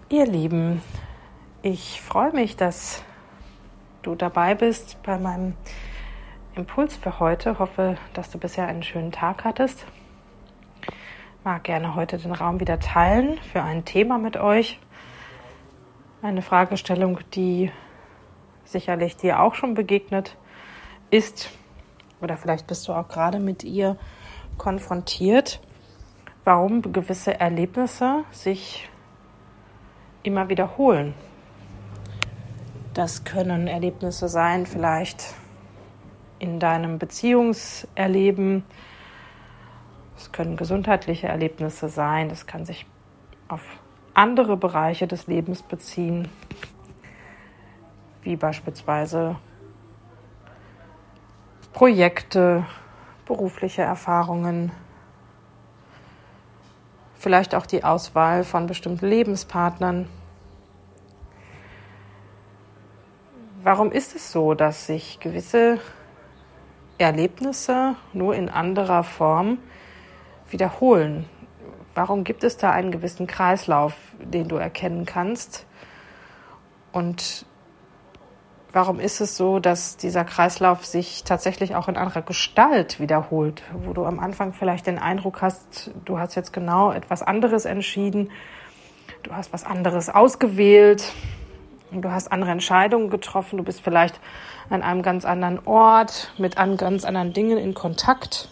Ihr Lieben, ich freue mich, dass du dabei bist bei meinem Impuls für heute. Hoffe, dass du bisher einen schönen Tag hattest. Ich mag gerne heute den Raum wieder teilen für ein Thema mit euch. Eine Fragestellung, die sicherlich dir auch schon begegnet ist, oder vielleicht bist du auch gerade mit ihr konfrontiert, warum gewisse Erlebnisse sich immer wiederholen. Das können Erlebnisse sein, vielleicht in deinem Beziehungserleben. Es können gesundheitliche Erlebnisse sein. Das kann sich auf andere Bereiche des Lebens beziehen, wie beispielsweise Projekte, berufliche Erfahrungen, vielleicht auch die Auswahl von bestimmten Lebenspartnern. Warum ist es so, dass sich gewisse Erlebnisse nur in anderer Form wiederholen? Warum gibt es da einen gewissen Kreislauf, den du erkennen kannst? Und warum ist es so, dass dieser Kreislauf sich tatsächlich auch in anderer Gestalt wiederholt, wo du am Anfang vielleicht den Eindruck hast, du hast jetzt genau etwas anderes entschieden, du hast was anderes ausgewählt, du hast andere Entscheidungen getroffen, du bist vielleicht an einem ganz anderen Ort, mit ganz anderen Dingen in Kontakt.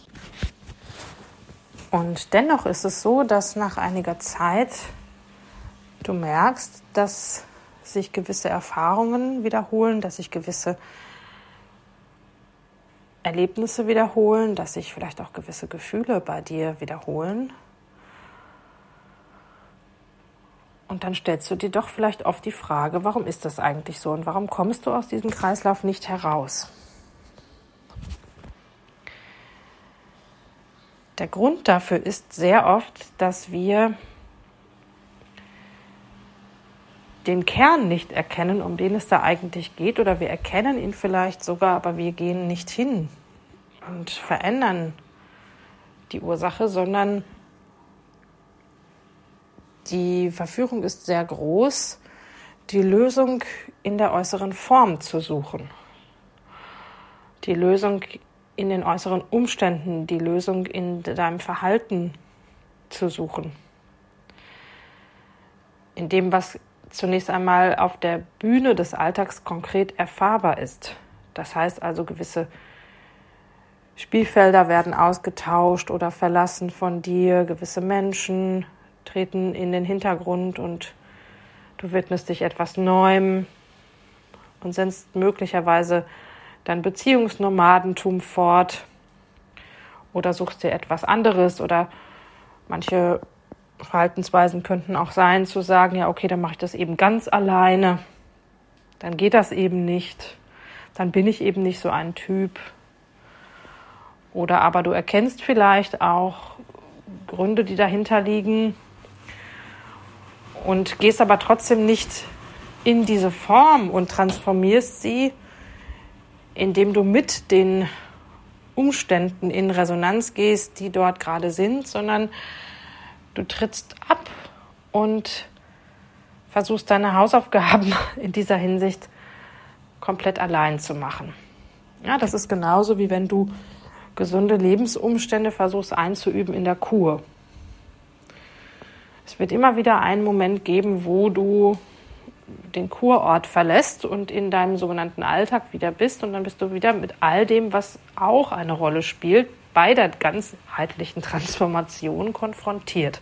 Und dennoch ist es so, dass nach einiger Zeit du merkst, dass sich gewisse Erfahrungen wiederholen, dass sich gewisse Erlebnisse wiederholen, dass sich vielleicht auch gewisse Gefühle bei dir wiederholen. Und dann stellst du dir doch vielleicht oft die Frage, warum ist das eigentlich so und warum kommst du aus diesem Kreislauf nicht heraus? Der Grund dafür ist sehr oft, dass wir den Kern nicht erkennen, um den es da eigentlich geht, oder wir erkennen ihn vielleicht sogar, aber wir gehen nicht hin und verändern die Ursache, sondern die Verführung ist sehr groß, die Lösung in der äußeren Form zu suchen, die Lösung in den äußeren Umständen, die Lösung in deinem Verhalten zu suchen, in dem, was zunächst einmal auf der Bühne des Alltags konkret erfahrbar ist. Das heißt also, gewisse Spielfelder werden ausgetauscht oder verlassen von dir, gewisse Menschen treten in den Hintergrund und du widmest dich etwas Neuem und setzt möglicherweise dein Beziehungsnomadentum fort oder suchst dir etwas anderes, oder manche Verhaltensweisen könnten auch sein, zu sagen, ja okay, dann mache ich das eben ganz alleine, dann geht das eben nicht, dann bin ich eben nicht so ein Typ. Oder aber du erkennst vielleicht auch Gründe, die dahinter liegen und gehst aber trotzdem nicht in diese Form und transformierst sie, indem du mit den Umständen in Resonanz gehst, die dort gerade sind, sondern du trittst ab und versuchst deine Hausaufgaben in dieser Hinsicht komplett allein zu machen. Ja, das ist genauso, wie wenn du gesunde Lebensumstände versuchst einzuüben in der Kur. Es wird immer wieder einen Moment geben, wo du den Kurort verlässt und in deinem sogenannten Alltag wieder bist, und dann bist du wieder mit all dem, was auch eine Rolle spielt, bei der ganzheitlichen Transformation konfrontiert.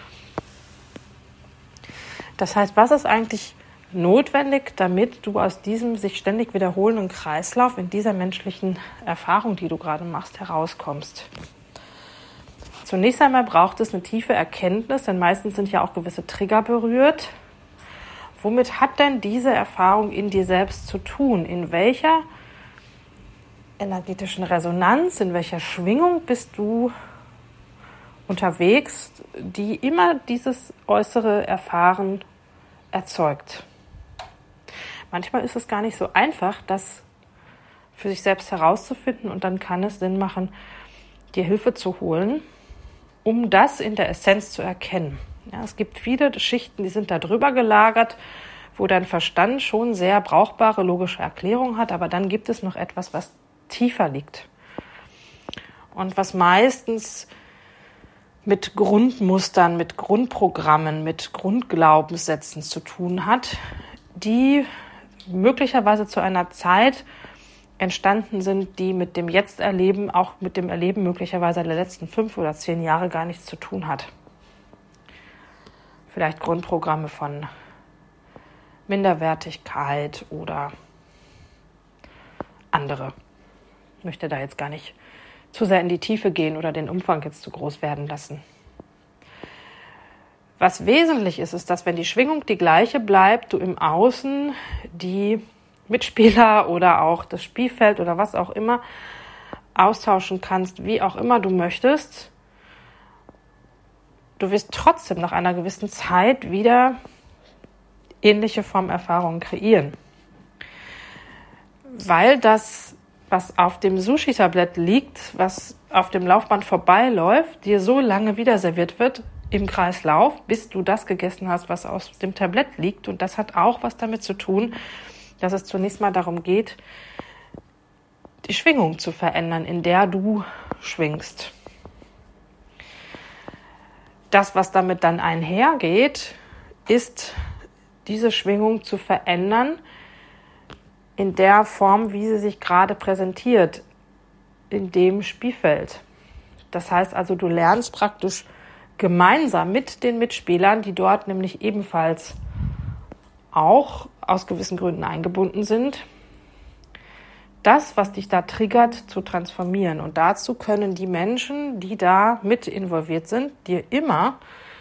Das heißt, was ist eigentlich notwendig, damit du aus diesem sich ständig wiederholenden Kreislauf in dieser menschlichen Erfahrung, die du gerade machst, herauskommst? Zunächst einmal braucht es eine tiefe Erkenntnis, denn meistens sind ja auch gewisse Trigger berührt. Womit hat denn diese Erfahrung in dir selbst zu tun? In welcher energetischen Resonanz, in welcher Schwingung bist du unterwegs, die immer dieses äußere Erfahren erzeugt? Manchmal ist es gar nicht so einfach, das für sich selbst herauszufinden, und dann kann es Sinn machen, dir Hilfe zu holen, um das in der Essenz zu erkennen. Ja, es gibt viele Schichten, die sind da drüber gelagert, wo dein Verstand schon sehr brauchbare logische Erklärungen hat, aber dann gibt es noch etwas, was tiefer liegt und was meistens mit Grundmustern, mit Grundprogrammen, mit Grundglaubenssätzen zu tun hat, die möglicherweise zu einer Zeit entstanden sind, die mit dem Jetzt-Erleben, auch mit dem Erleben möglicherweise der letzten 5 oder 10 Jahre gar nichts zu tun hat. Vielleicht Grundprogramme von Minderwertigkeit oder andere. Ich möchte da jetzt gar nicht zu sehr in die Tiefe gehen oder den Umfang jetzt zu groß werden lassen. Was wesentlich ist, ist, dass wenn die Schwingung die gleiche bleibt, du im Außen die Mitspieler oder auch das Spielfeld oder was auch immer austauschen kannst, wie auch immer du möchtest. Du wirst trotzdem nach einer gewissen Zeit wieder ähnliche Formerfahrungen kreieren. Weil das, was auf dem Sushi-Tablett liegt, was auf dem Laufband vorbeiläuft, dir so lange wieder serviert wird im Kreislauf, bis du das gegessen hast, was auf dem Tablett liegt. Und das hat auch was damit zu tun, dass es zunächst mal darum geht, die Schwingung zu verändern, in der du schwingst. Das, was damit dann einhergeht, ist, diese Schwingung zu verändern in der Form, wie sie sich gerade präsentiert, in dem Spielfeld. Das heißt also, du lernst praktisch gemeinsam mit den Mitspielern, die dort nämlich ebenfalls auch aus gewissen Gründen eingebunden sind, das, was dich da triggert, zu transformieren. Und dazu können die Menschen, die da mit involviert sind, dir immer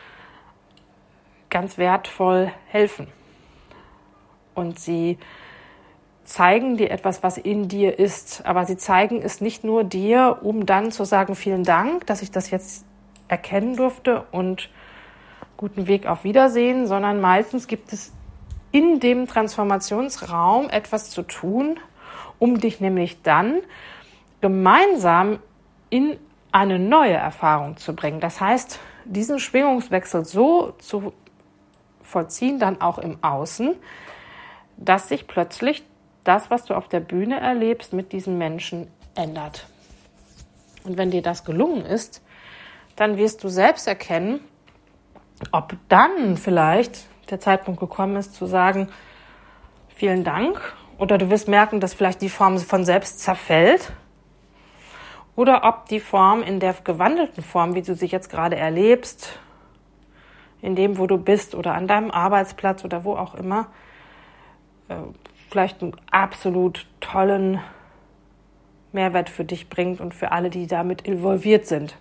ganz wertvoll helfen. Und sie zeigen dir etwas, was in dir ist. Aber sie zeigen es nicht nur dir, um dann zu sagen, vielen Dank, dass ich das jetzt erkennen durfte und guten Weg auf Wiedersehen, sondern meistens gibt es in dem Transformationsraum etwas zu tun, um dich nämlich dann gemeinsam in eine neue Erfahrung zu bringen. Das heißt, diesen Schwingungswechsel so zu vollziehen, dann auch im Außen, dass sich plötzlich das, was du auf der Bühne erlebst, mit diesen Menschen ändert. Und wenn dir das gelungen ist, dann wirst du selbst erkennen, ob dann vielleicht der Zeitpunkt gekommen ist, zu sagen, vielen Dank. Oder du wirst merken, dass vielleicht die Form von selbst zerfällt. Oder ob die Form in der gewandelten Form, wie du sie jetzt gerade erlebst, in dem, wo du bist oder an deinem Arbeitsplatz oder wo auch immer, vielleicht einen absolut tollen Mehrwert für dich bringt und für alle, die damit involviert sind.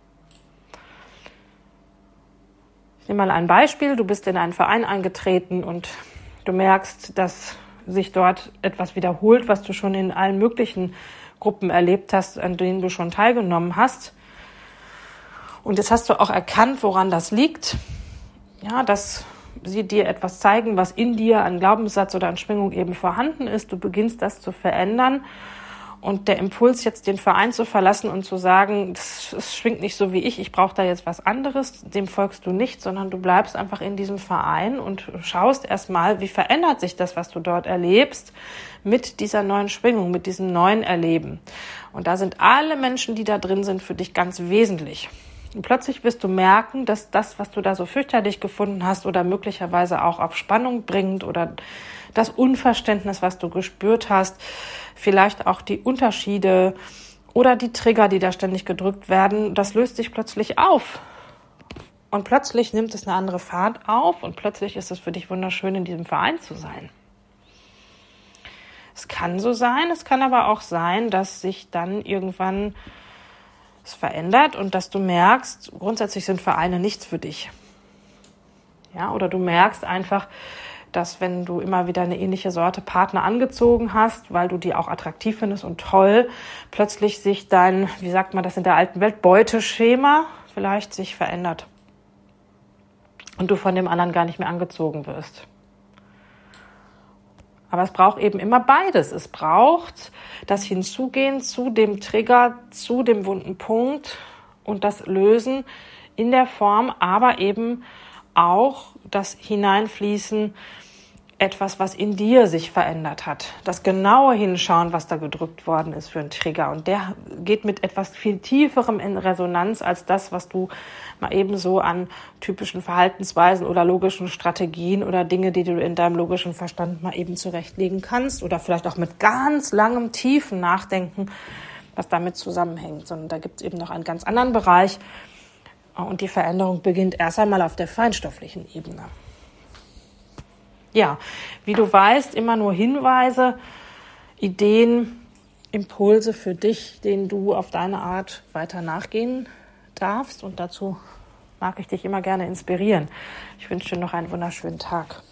Ich nehme mal ein Beispiel. Du bist in einen Verein eingetreten und du merkst, dass sich dort etwas wiederholt, was du schon in allen möglichen Gruppen erlebt hast, an denen du schon teilgenommen hast. Und jetzt hast du auch erkannt, woran das liegt. Ja, dass sie dir etwas zeigen, was in dir an Glaubenssatz oder an Schwingung eben vorhanden ist. Du beginnst das zu verändern. Und der Impuls, jetzt den Verein zu verlassen und zu sagen, das schwingt nicht so wie ich brauche da jetzt was anderes, dem folgst du nicht, sondern du bleibst einfach in diesem Verein und schaust erstmal, wie verändert sich das, was du dort erlebst, mit dieser neuen Schwingung, mit diesem neuen Erleben. Und da sind alle Menschen, die da drin sind, für dich ganz wesentlich. Und plötzlich wirst du merken, dass das, was du da so fürchterlich gefunden hast oder möglicherweise auch auf Spannung bringt oder das Unverständnis, was du gespürt hast, vielleicht auch die Unterschiede oder die Trigger, die da ständig gedrückt werden, das löst sich plötzlich auf. Und plötzlich nimmt es eine andere Fahrt auf und plötzlich ist es für dich wunderschön, in diesem Verein zu sein. Es kann so sein, es kann aber auch sein, dass sich dann irgendwann es verändert und dass du merkst, grundsätzlich sind Vereine nichts für dich. Ja, oder du merkst einfach, dass wenn du immer wieder eine ähnliche Sorte Partner angezogen hast, weil du die auch attraktiv findest und toll, plötzlich sich dein, wie sagt man das in der alten Welt, Beuteschema vielleicht sich verändert. Und du von dem anderen gar nicht mehr angezogen wirst. Aber es braucht eben immer beides. Es braucht das Hinzugehen zu dem Trigger, zu dem wunden Punkt und das Lösen in der Form, aber eben auch das Hineinfließen, etwas, was in dir sich verändert hat. Das genaue Hinschauen, was da gedrückt worden ist für einen Trigger. Und der geht mit etwas viel Tieferem in Resonanz als das, was du mal eben so an typischen Verhaltensweisen oder logischen Strategien oder Dinge, die du in deinem logischen Verstand mal eben zurechtlegen kannst oder vielleicht auch mit ganz langem, tiefen Nachdenken, was damit zusammenhängt. Sondern da gibt es eben noch einen ganz anderen Bereich. Und die Veränderung beginnt erst einmal auf der feinstofflichen Ebene. Ja, wie du weißt, immer nur Hinweise, Ideen, Impulse für dich, denen du auf deine Art weiter nachgehen darfst. Und dazu mag ich dich immer gerne inspirieren. Ich wünsche dir noch einen wunderschönen Tag.